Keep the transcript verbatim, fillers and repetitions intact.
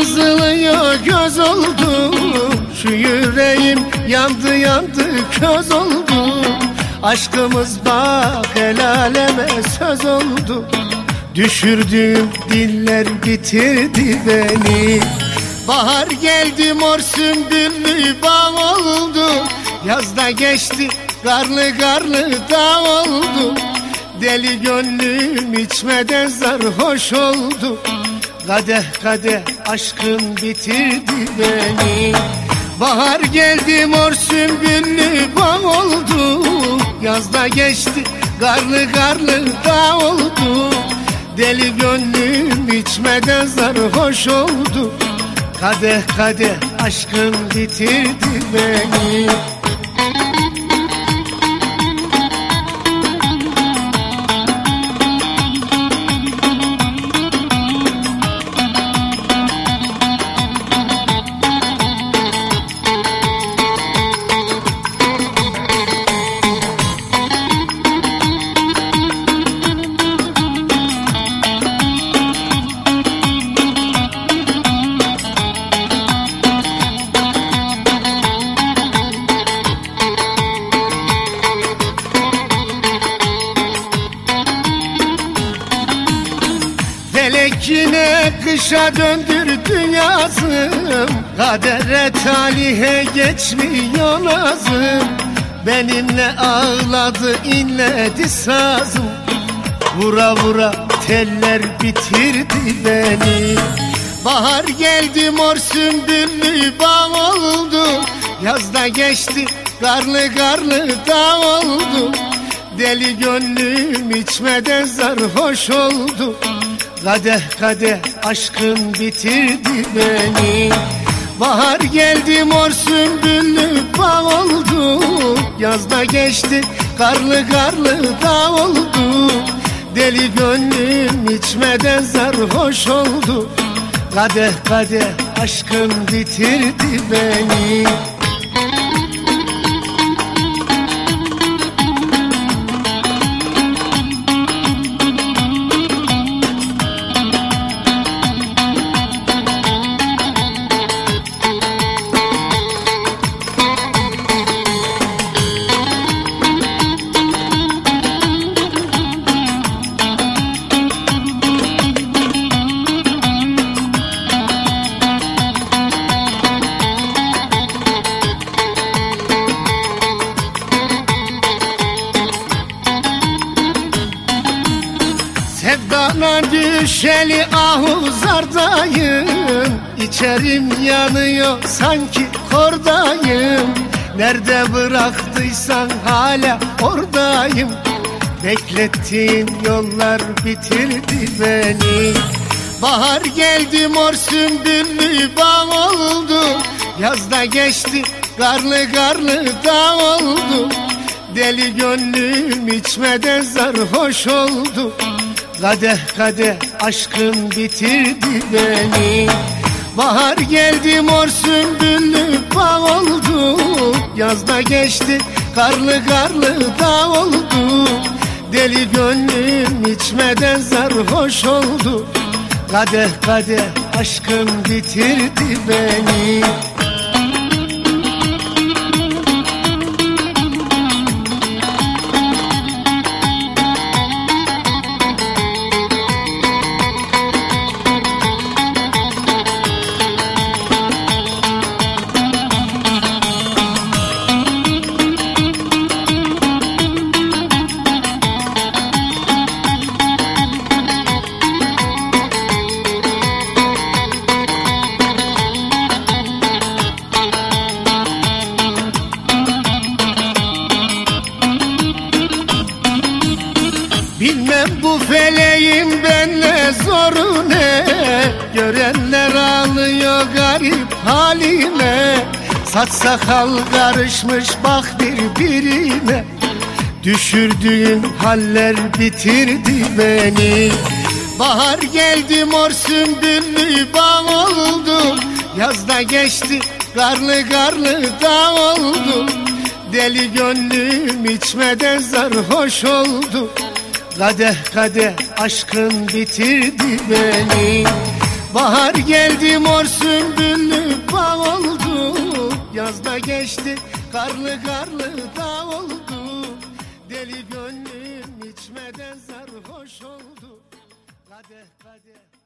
kızılıyor göz oldu. Şu yüreğim yandı yandı köz oldu. Aşkımız bak el aleme söz oldu. Düşürdüğüm diller bitirdi beni. Bahar geldi mor sümbüllü bağ oldu. Yazda geçti karlı karlı dağ oldu. Deli gönlüm içmeden sarhoş oldu. Kadeh kadeh aşkın bitirdi beni. Bahar geldi mor sümbüllü bağ oldu. Yazda geçti karlı karlı dağ oldu. Deli gönlüm içmeden sarhoş oldu. Kadeh kadeh aşkın bitirdi beni. Felek yine kışa döndürdü yazım. Kadere talihe geçmiyor nazım. Benimle ağladı inledi sazım. Vura vura teller bitirdi beni. Bahar geldi mor sümbüllü bağ oldu. Yazda geçti karlı karlı dağ oldu. Deli gönlüm içmeden sarhoş oldu. Kadeh kadeh aşkın bitirdi beni. Bahar geldi mor sümbüllü bağ oldu. Yazda geçti karlı karlı dağ oldu. Deli gönlüm içmeden sarhoş oldu. Kadeh kadeh aşkın bitirdi beni. Sevdana düşeli ahuzardayım. İçerim yanıyor sanki kordayım. Nerede bıraktıysan hala oradayım. Beklettiğin yollar bitirdi beni. Bahar geldi mor sümbüllü bağ oldu. Yazda geçti karlı karlı dağ oldu. Deli gönlüm içmeden sarhoş oldu. Kadeh kadeh aşkın bitirdi beni. Bahar geldi mor sümbüllü bağ oldu. Yazda geçti karlı karlı dağ oldu. Deli gönlüm içmeden sarhoş oldu. Kadeh kadeh aşkın bitirdi beni. Bilmem bu feleğin benle zoru ne. Görenler ağlıyor garip halime. Saç sakal karışmış bak birbirine. Düşürdüğün haller bitirdi beni. Bahar geldi mor sümbüllü bağ oldu. Yazda geçti karlı karlı dağ oldu. Deli gönlüm içmeden sarhoş oldu. Kadeh kadeh aşkın bitirdi beni. Bahar geldi mor sümbüllü bağ oldu. Yazda geçti karlı karlı dağ oldu. Deli gönlüm içmeden sarhoş oldu. Kadeh kadeh